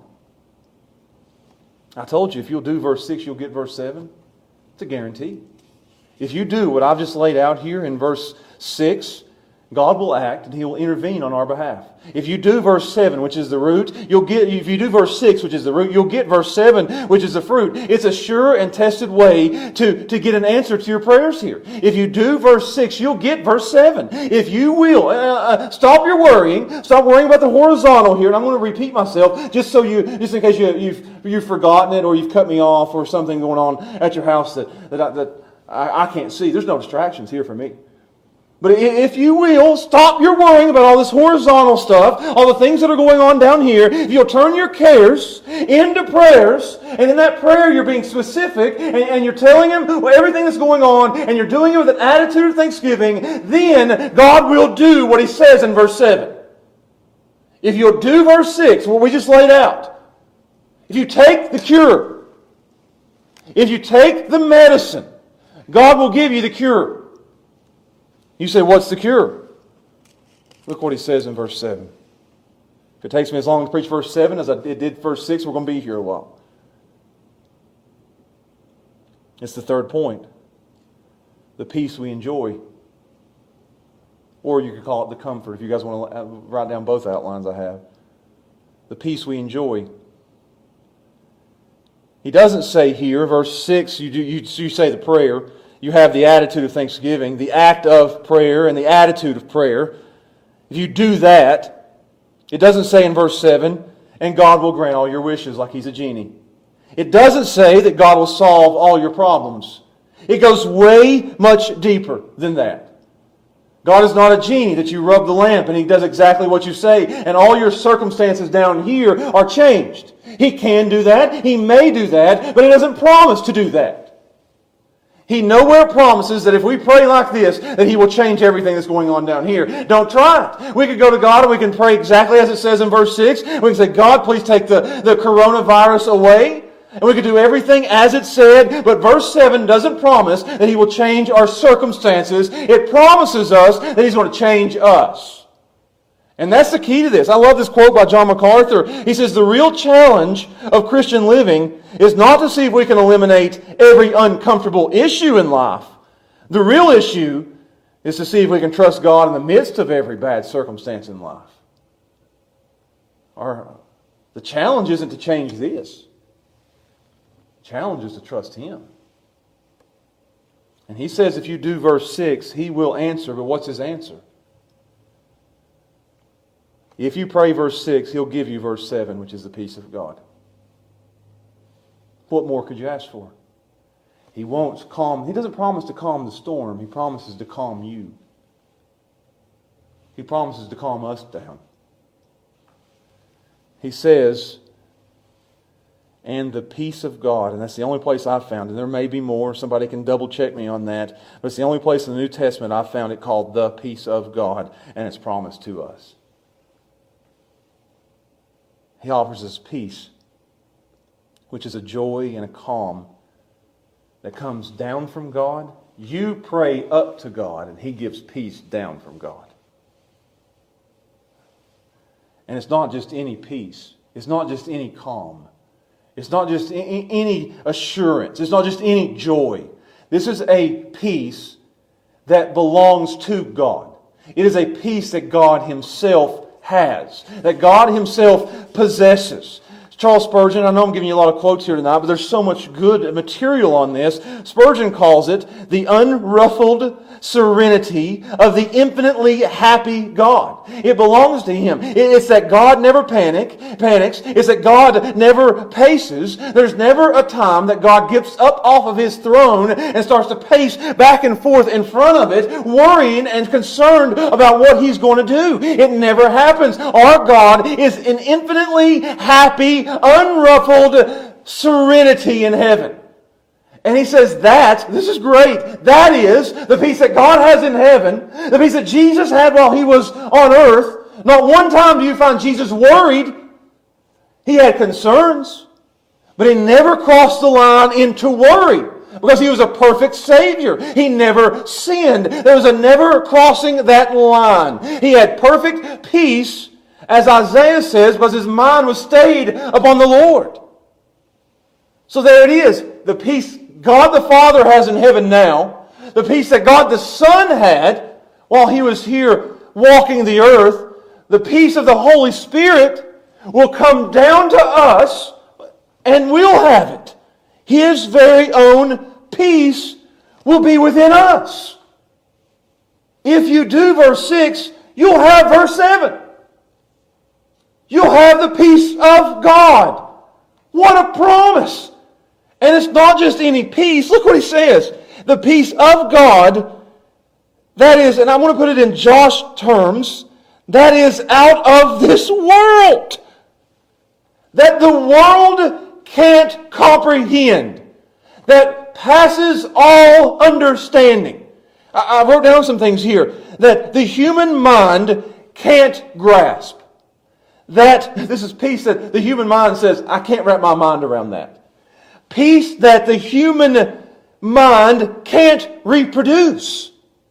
[SPEAKER 2] I told you, if you'll do verse six, you'll get verse seven. It's a guarantee. If you do what I've just laid out here in verse six, God will act and He will intervene on our behalf. If you do verse seven, which is the root, you'll get, if you do verse six, which is the root, you'll get verse seven, which is the fruit. It's a sure and tested way to, to get an answer to your prayers here. If you do verse six, you'll get verse seven. If you will, uh, uh, stop your worrying, stop worrying about the horizontal here, and I'm going to repeat myself just so you, just in case you, you've, you've forgotten it or you've cut me off or something going on at your house that, that, I, that I, I can't see. There's no distractions here for me. But if you will, stop your worrying about all this horizontal stuff, all the things that are going on down here. If you'll turn your cares into prayers, and in that prayer you're being specific, and, and you're telling Him everything that's going on, and you're doing it with an attitude of thanksgiving, then God will do what He says in verse seven. If you'll do verse six, what we just laid out, if you take the cure, if you take the medicine, God will give you the cure. You say, what's the cure? Look what He says in verse seven. If it takes me as long to preach verse seven as I did verse six, we're going to be here a while. It's the third point. The peace we enjoy. Or you could call it the comfort, if you guys want to write down both outlines I have. The peace we enjoy. He doesn't say here, verse six, you, do, you, you say the prayer. You have the attitude of thanksgiving, the act of prayer, and the attitude of prayer. If you do that, it doesn't say in verse seven, and God will grant all your wishes like He's a genie. It doesn't say that God will solve all your problems. It goes way much deeper than that. God is not a genie that you rub the lamp and He does exactly what you say, and all your circumstances down here are changed. He can do that, He may do that, but He doesn't promise to do that. He nowhere promises that if we pray like this, that He will change everything that's going on down here. Don't try it. We could go to God and we can pray exactly as it says in verse six. We can say, God, please take the, the coronavirus away. And we could do everything as it said, but verse seven doesn't promise that He will change our circumstances. It promises us that He's going to change us. And that's the key to this. I love this quote by John MacArthur. He says, the real challenge of Christian living is not to see if we can eliminate every uncomfortable issue in life. The real issue is to see if we can trust God in the midst of every bad circumstance in life. Our, the challenge isn't to change this. The challenge is to trust Him. And He says if you do verse six, He will answer. But what's His answer? If you pray verse six, He'll give you verse seven, which is the peace of God. What more could you ask for? He won't calm. He doesn't promise to calm the storm. He promises to calm you. He promises to calm us down. He says, and the peace of God. And that's the only place I've found. And there may be more. Somebody can double check me on that. But it's the only place in the New Testament I've found it called the peace of God. And it's promised to us. He offers us peace, which is a joy and a calm that comes down from God. You pray up to God, and He gives peace down from God. And it's not just any peace. It's not just any calm. It's not just any assurance. It's not just any joy. This is a peace that belongs to God. It is a peace that God Himself has, that God Himself possesses. Charles Spurgeon, I know I'm giving you a lot of quotes here tonight, but there's so much good material on this. Spurgeon calls it the unruffled serenity of the infinitely happy God. It belongs to Him. It's that God never panic, panics. It's that God never paces. There's never a time that God gets up off of His throne and starts to pace back and forth in front of it, worrying and concerned about what He's going to do. It never happens. Our God is an infinitely happy, unruffled serenity in heaven. And he says that, this is great, that is the peace that God has in heaven, the peace that Jesus had while He was on earth. Not one time do you find Jesus worried. He had concerns, but He never crossed the line into worry because He was a perfect Savior. He never sinned. There was a never crossing that line. He had perfect peace, as Isaiah says, because His mind was stayed upon the Lord. So there it is, the peace God the Father has in heaven now, the peace that God the Son had while He was here walking the earth, the peace of the Holy Spirit will come down to us and we'll have it. His very own peace will be within us. If you do verse six, you'll have verse seven. You'll have the peace of God. What a promise! And it's not just any peace. Look what he says. The peace of God, that is, and I'm going to put it in Josh terms, that is out of this world. That the world can't comprehend. That passes all understanding. I, I wrote down some things here. That the human mind can't grasp. That, this is peace that the human mind says, I can't wrap my mind around that. Peace that the human mind can't reproduce.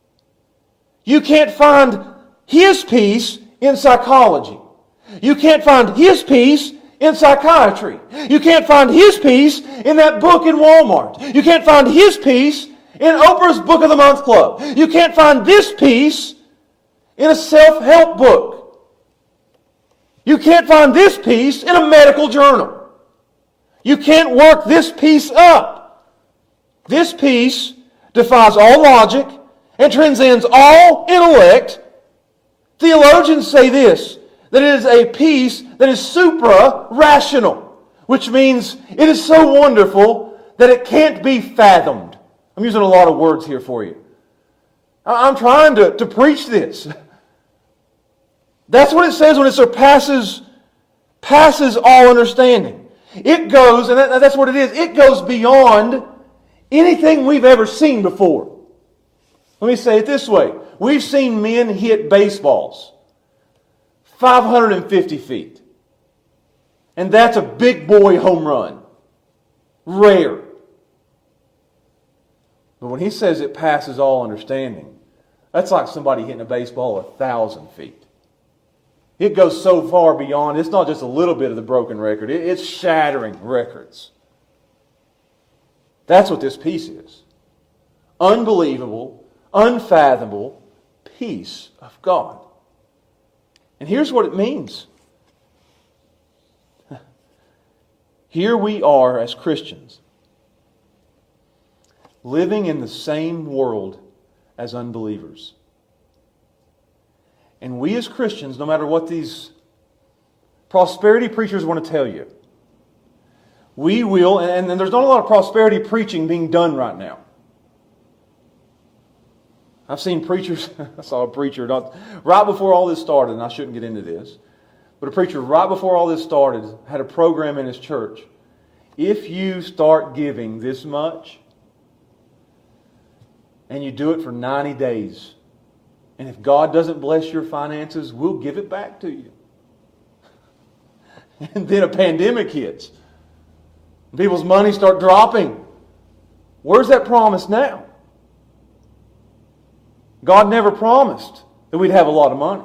[SPEAKER 2] You can't find His peace in psychology. You can't find His peace in psychiatry. You can't find His peace in that book in Walmart. You can't find His peace in Oprah's Book of the Month Club. You can't find this peace in a self-help book. You can't find this peace in a medical journal. You can't work this peace up. This peace defies all logic and transcends all intellect. Theologians say this, that it is a peace that is supra-rational, which means it is so wonderful that it can't be fathomed. I'm using a lot of words here for you. I'm trying to, to preach this. That's what it says when it surpasses passes all understanding. It goes, and that's what it is, it goes beyond anything we've ever seen before. Let me say it this way. We've seen men hit baseballs five hundred fifty feet. And that's a big boy home run. Rare. But when he says it passes all understanding, that's like somebody hitting a baseball a thousand feet. It goes so far beyond, it's not just a little bit of the broken record, it's shattering records. That's what this peace is. Unbelievable, unfathomable peace of God. And here's what it means. Here we are as Christians, living in the same world as unbelievers. And we as Christians, no matter what these prosperity preachers want to tell you, we will, and, and there's not a lot of prosperity preaching being done right now. I've seen preachers, I saw a preacher not, right before all this started, and I shouldn't get into this, but a preacher right before all this started had a program in his church. If you start giving this much, and you do it for ninety days, and if God doesn't bless your finances, we'll give it back to you. And then a pandemic hits. People's money start dropping. Where's that promise now? God never promised that we'd have a lot of money.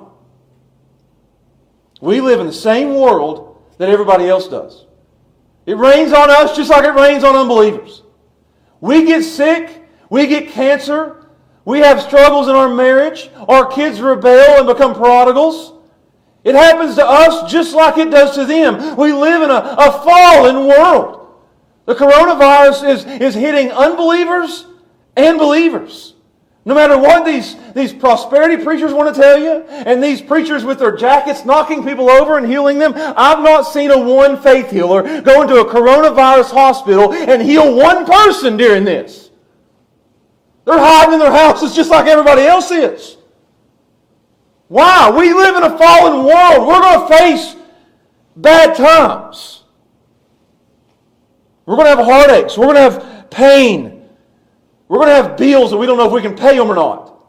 [SPEAKER 2] We live in the same world that everybody else does. It rains on us just like it rains on unbelievers. We get sick. We get cancer. We have struggles in our marriage. Our kids rebel and become prodigals. It happens to us just like it does to them. We live in a, a fallen world. The coronavirus is, is hitting unbelievers and believers. No matter what these, these prosperity preachers want to tell you, and these preachers with their jackets knocking people over and healing them, I've not seen a one faith healer go into a coronavirus hospital and heal one person during this. They're hiding in their houses just like everybody else is. Why? We live in a fallen world. We're going to face bad times. We're going to have heartaches. We're going to have pain. We're going to have bills that we don't know if we can pay them or not.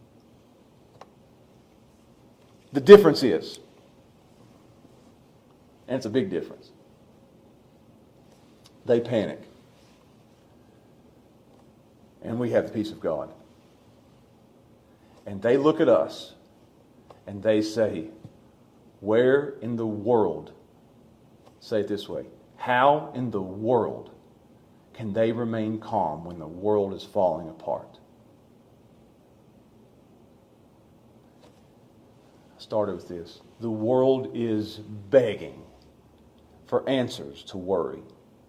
[SPEAKER 2] The difference is, and it's a big difference, they panic. And we have the peace of God. And they look at us and they say, where in the world, say it this way, how in the world can they remain calm when the world is falling apart? I started with this. The world is begging for answers to worry.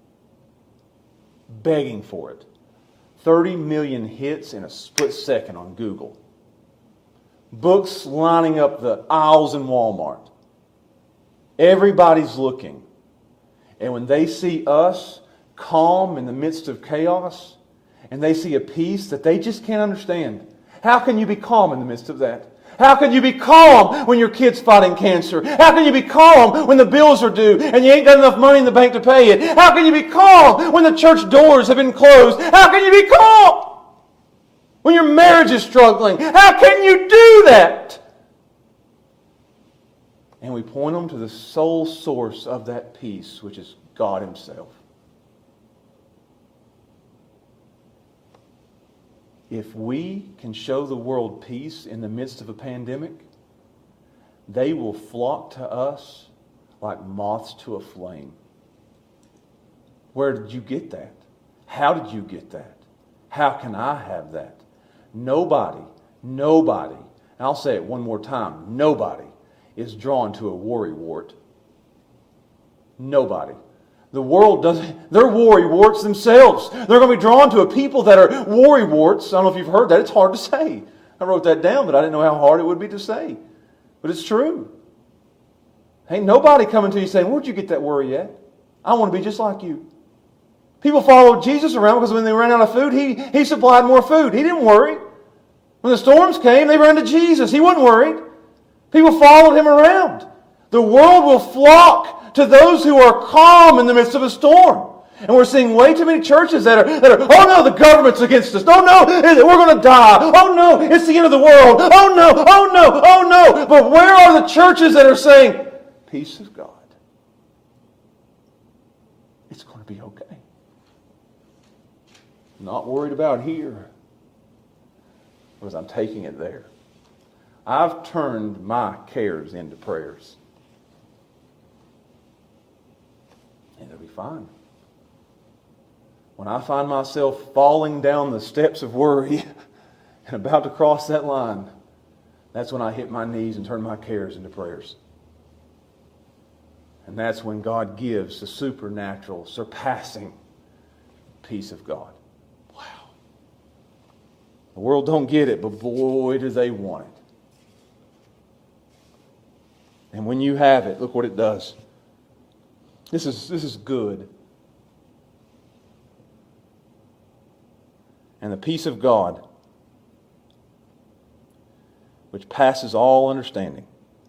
[SPEAKER 2] Begging for it. thirty million hits in a split second on Google. Books lining up the aisles in Walmart. Everybody's looking. And when they see us calm in the midst of chaos, and they see a peace that they just can't understand. How can you be calm in the midst of that? How can you be calm when your kid's fighting cancer? How can you be calm when the bills are due and you ain't got enough money in the bank to pay it? How can you be calm when the church doors have been closed? How can you be calm when your marriage is struggling? How can you do that? And we point them to the sole source of that peace, which is God Himself. If we can show the world peace in the midst of a pandemic, they will flock to us like moths to a flame. Where did you get that? How did you get that? How can I have that? Nobody, nobody, and I'll say it one more time, nobody is drawn to a worrywart. Nobody. The world doesn't, they're worrywarts themselves. They're going to be drawn to a people that are worrywarts. I don't know if you've heard that. It's hard to say. I wrote that down, but I didn't know how hard it would be to say. But it's true. Ain't nobody coming to you saying, where'd you get that worry at? I want to be just like you. People followed Jesus around because when they ran out of food, he, he supplied more food. He didn't worry. When the storms came, they ran to Jesus. He wasn't worried. People followed Him around. The world will flock to those who are calm in the midst of a storm. And we're seeing way too many churches that are, that are, oh no, the government's against us. Oh no, we're going to die. Oh no, it's the end of the world. Oh no, oh no, oh no. But where are the churches that are saying, peace of God? It's going to be okay. Not worried about here, because I'm taking it there. I've turned my cares into prayers. And it'll be fine. When I find myself falling down the steps of worry and about to cross that line, that's when I hit my knees and turn my cares into prayers. And that's when God gives the supernatural, surpassing peace of God. Wow. The world don't get it, but boy, do they want it. And when you have it, look what it does. This is, this is good. And the peace of God, which passes all understanding,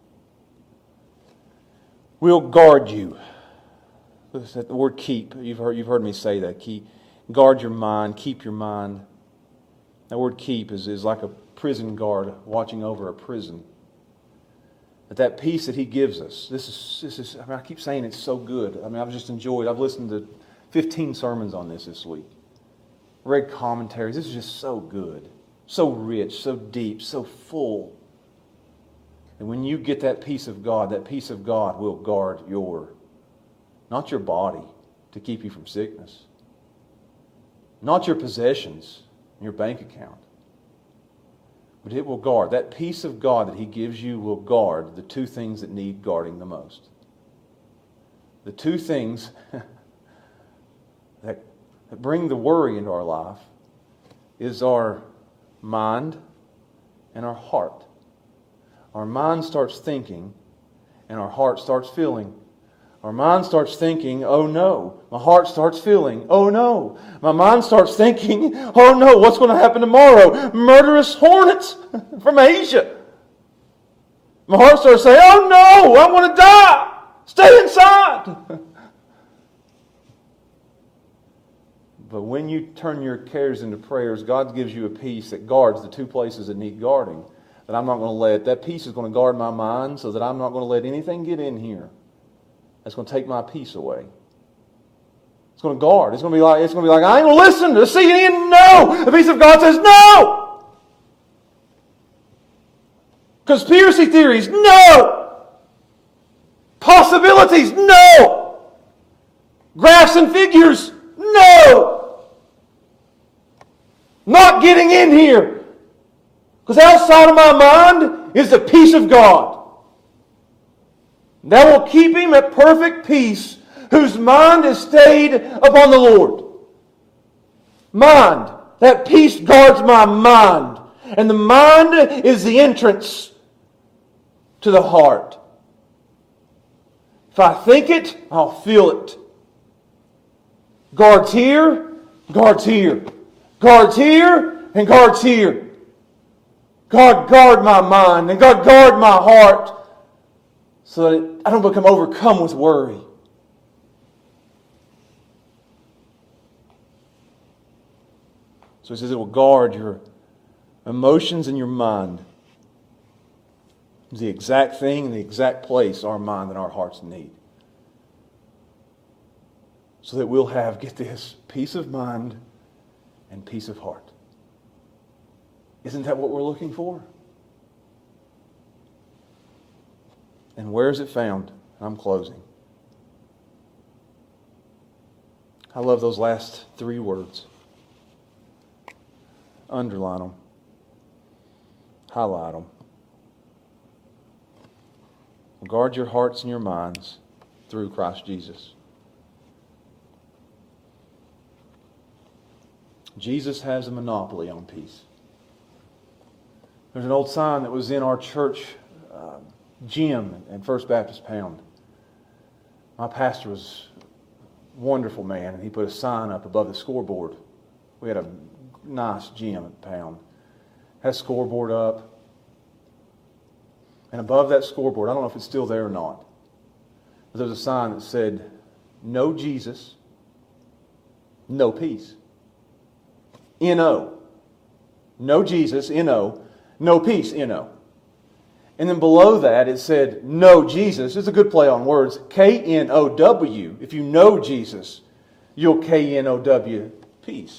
[SPEAKER 2] will guard you. The word keep, you've heard, you've heard me say that. Keep, guard your mind, keep your mind. That word keep is, is like a prison guard watching over a prison. But that peace that He gives us, this is, this is, I mean, I keep saying it's so good. I mean, I've just enjoyed, I've listened to fifteen sermons on this this week. Read commentaries. This is just so good. So rich, so deep, so full. And when you get that peace of God, that peace of God will guard your, not your body to keep you from sickness. Not your possessions, your bank account. But it will guard. That peace of God that He gives you will guard the two things that need guarding the most. The two things that, that bring the worry into our life is our mind and our heart. Our mind starts thinking and our heart starts feeling. Our mind starts thinking, oh no. My heart starts feeling, oh no. My mind starts thinking, oh no, what's going to happen tomorrow? Murderous hornets from Asia. My heart starts saying, oh no, I want to die. Stay inside. But when you turn your cares into prayers, God gives you a peace that guards the two places that need guarding. That I'm not going to let, that peace is going to guard my mind so that I'm not going to let anything get in here that's going to take my peace away. It's going to guard. It's going to be like, it's going to be like, I ain't going to listen to C N N. No! The peace of God says no! Conspiracy theories, no! Possibilities, no! Graphs and figures, no! Not getting in here. Because outside of my mind is the peace of God. That will keep him at perfect peace, whose mind is stayed upon the Lord. Mind. That peace guards my mind. And the mind is the entrance to the heart. If I think it, I'll feel it. Guards here, guards here. Guards here, and guards here. God guard my mind, and God guard my heart, so that I don't become overcome with worry. So he says it will guard your emotions and your mind. It's the exact thing and the exact place our mind and our hearts need. So that we'll have, get this, peace of mind and peace of heart. Isn't that what we're looking for? And where is it found? I'm closing. I love those last three words. Underline them. Highlight them. Guard your hearts and your minds through Christ Jesus. Jesus has a monopoly on peace. There's an old sign that was in our church uh, gym at First Baptist Pound. My pastor was a wonderful man, and he put a sign up above the scoreboard. We had a nice gym at Pound. Had a scoreboard up. And above that scoreboard, I don't know if it's still there or not, but there was a sign that said, no Jesus, no peace. N O. No Jesus, N O. No peace, N O. And then below that it said, no Jesus. It's a good play on words. K N O W. If you know Jesus, you'll K N O W, peace.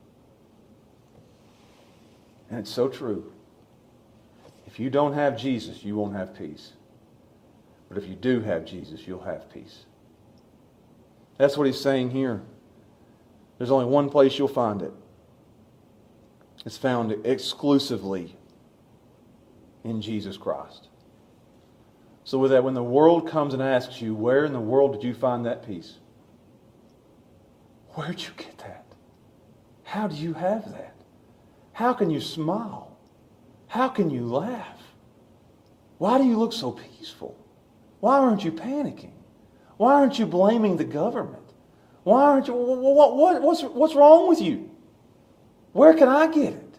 [SPEAKER 2] And it's so true. If you don't have Jesus, you won't have peace. But if you do have Jesus, you'll have peace. That's what he's saying here. There's only one place you'll find it. It's found exclusively in Jesus Christ. So with that, when the world comes and asks you, where in the world did you find that peace? Where'd you get that? How do you have that? How can you smile? How can you laugh? Why do you look so peaceful? Why aren't you panicking? Why aren't you blaming the government? Why aren't you, what, what, what's, what's wrong with you? Where can I get it?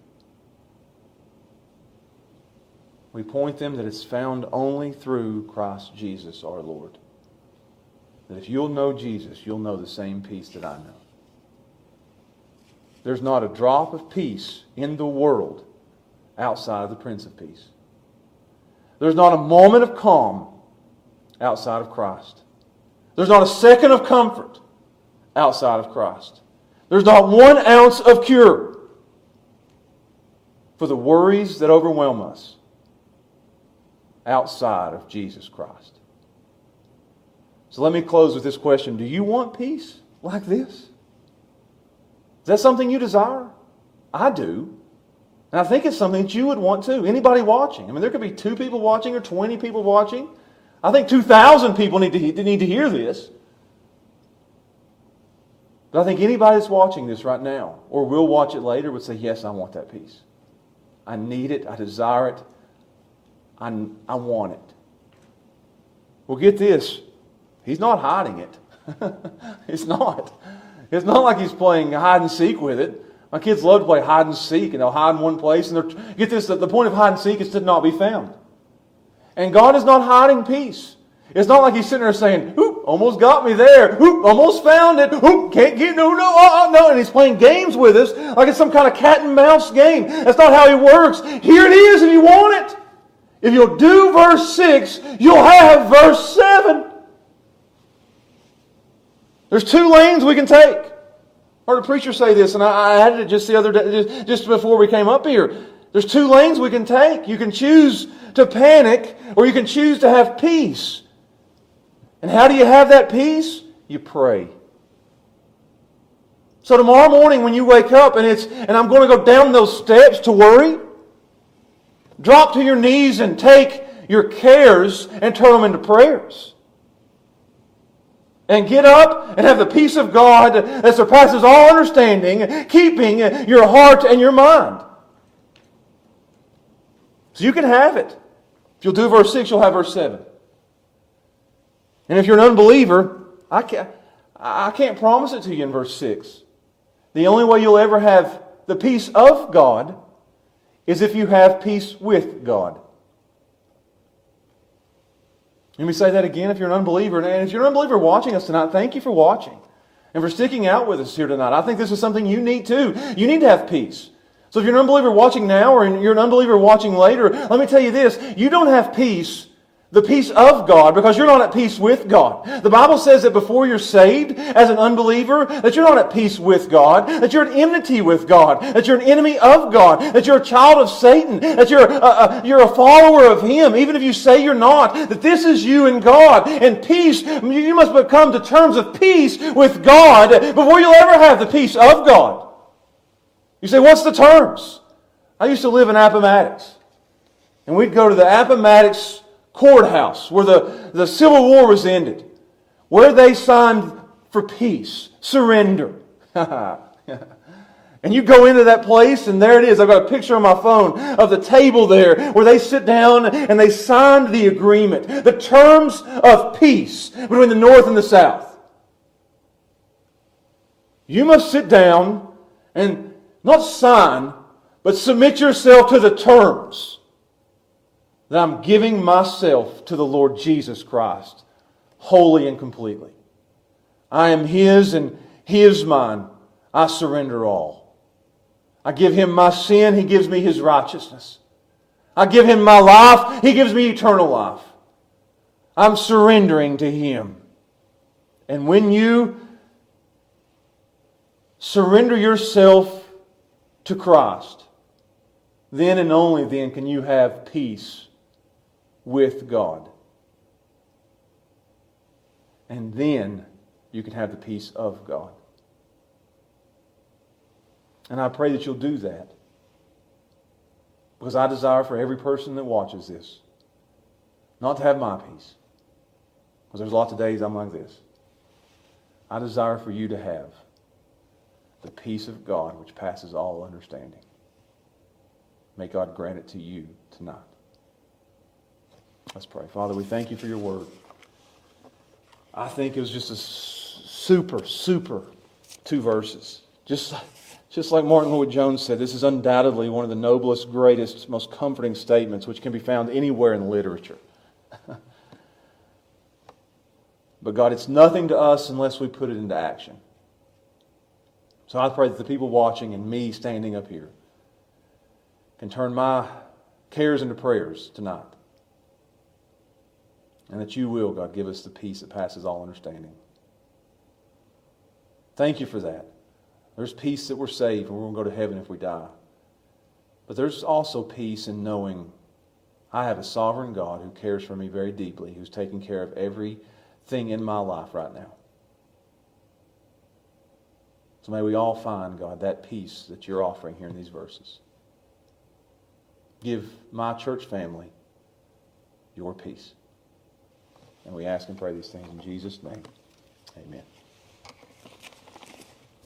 [SPEAKER 2] We point them that it's found only through Christ Jesus our Lord. That if you'll know Jesus, you'll know the same peace that I know. There's not a drop of peace in the world outside of the Prince of Peace. There's not a moment of calm outside of Christ. There's not a second of comfort outside of Christ. There's not one ounce of cure for the worries that overwhelm us outside of Jesus Christ. So let me close with this question. Do you want peace like this? Is that something you desire? I do. And I think it's something that you would want too. Anybody watching. I mean, there could be two people watching or twenty people watching. I think two thousand people need to, need to hear this. But I think anybody that's watching this right now, or will watch it later, would say, yes, I want that peace. I need it. I desire it. I, I want it. Well, get this. He's not hiding it. It's not. It's not like he's playing hide and seek with it. My kids love to play hide and seek, and they'll hide in one place. And they're, get this, the point of hide and seek is to not be found. And God is not hiding peace. It's not like He's sitting there saying, "Oop, almost got me there. Oop, almost found it. Oop, can't get no, no, uh, no." And He's playing games with us like it's some kind of cat and mouse game. That's not how He works. Here it is, if you want it. If you'll do verse six, you'll have verse seven. There's two lanes we can take. I heard a preacher say this, and I added it just the other day, just before we came up here. There's two lanes we can take. You can choose to panic, or you can choose to have peace. And how do you have that peace? You pray. So tomorrow morning when you wake up and it's and I'm going to go down those steps to worry, drop to your knees and take your cares and turn them into prayers. And get up and have the peace of God that surpasses all understanding, keeping your heart and your mind. So you can have it. If you'll do verse six, you'll have verse seven. And if you're an unbeliever, I can't, I can't promise it to you in verse six. The only way you'll ever have the peace of God is if you have peace with God. Let me say that again. If you're an unbeliever, and if you're an unbeliever watching us tonight, thank you for watching and for sticking out with us here tonight. I think this is something you need too. You need to have peace. So if you're an unbeliever watching now or you're an unbeliever watching later, let me tell you this. You don't have peace, the peace of God, because you're not at peace with God. The Bible says that before you're saved as an unbeliever, that you're not at peace with God, that you're at enmity with God, that you're an enemy of God, that you're a child of Satan, that you're a, a, you're a follower of Him, even if you say you're not, that this is you and God. And peace, you must become to terms of peace with God before you'll ever have the peace of God. You say, what's the terms? I used to live in Appomattox, and we'd go to the Appomattox courthouse where the, the Civil War was ended, where they signed for peace, surrender. And you go into that place and there it is. I've got a picture on my phone of the table there where they sit down and they signed the agreement, the terms of peace between the North and the South. You must sit down and not sign, but submit yourself to the terms that I'm giving myself to the Lord Jesus Christ, wholly and completely. I am His and He is mine. I surrender all. I give Him my sin, He gives me His righteousness. I give Him my life, He gives me eternal life. I'm surrendering to Him. And when you surrender yourself to Christ, then and only then can you have peace with God. And then you can have the peace of God. And I pray that you'll do that. Because I desire for every person that watches this not to have my peace. Because there's lots of days I'm like this. I desire for you to have the peace of God which passes all understanding. May God grant it to you tonight. Let's pray. Father, we thank You for Your word. I think it was just a super, super two verses. Just, just like Martin Lloyd-Jones said, this is undoubtedly one of the noblest, greatest, most comforting statements which can be found anywhere in literature. But God, it's nothing to us unless we put it into action. So I pray that the people watching and me standing up here can turn my cares into prayers tonight. And that You will, God, give us the peace that passes all understanding. Thank You for that. There's peace that we're saved and we're going to go to heaven if we die. But there's also peace in knowing I have a sovereign God who cares for me very deeply, who's taking care of everything in my life right now. So may we all find, God, that peace that You're offering here in these verses.
[SPEAKER 1] give my church family your peace. And we ask and pray these things in Jesus' name. Amen.